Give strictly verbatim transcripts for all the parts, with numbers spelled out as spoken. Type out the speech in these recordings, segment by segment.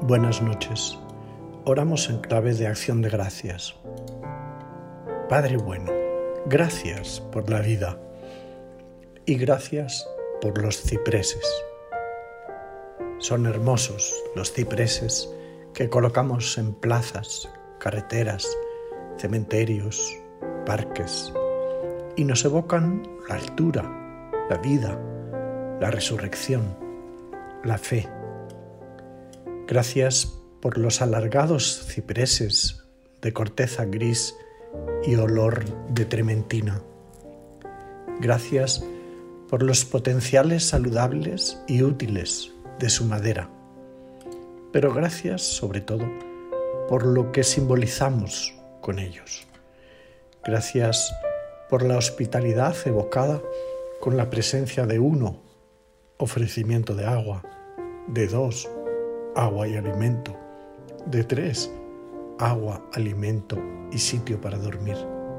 Buenas noches. Oramos en clave de acción de gracias. Padre bueno, gracias por la vida y gracias por los cipreses. Son hermosos los cipreses que colocamos en plazas, carreteras, cementerios, parques y nos evocan la altura, la vida, la resurrección, la fe. Gracias por los alargados cipreses de corteza gris y olor de trementina. Gracias por los potenciales saludables y útiles de su madera. Pero gracias, sobre todo, por lo que simbolizamos con ellos. Gracias por la hospitalidad evocada con la presencia de uno, ofrecimiento de agua, de dos, agua y alimento, de tres, agua, alimento y sitio para dormir.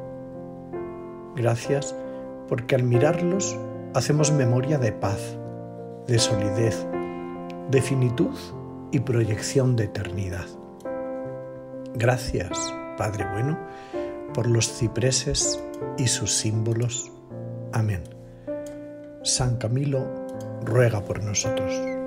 Gracias porque al mirarlos hacemos memoria de paz, de solidez, de finitud y proyección de eternidad. Gracias, Padre bueno, por los cipreses y sus símbolos. Amén. San Camilo ruega por nosotros.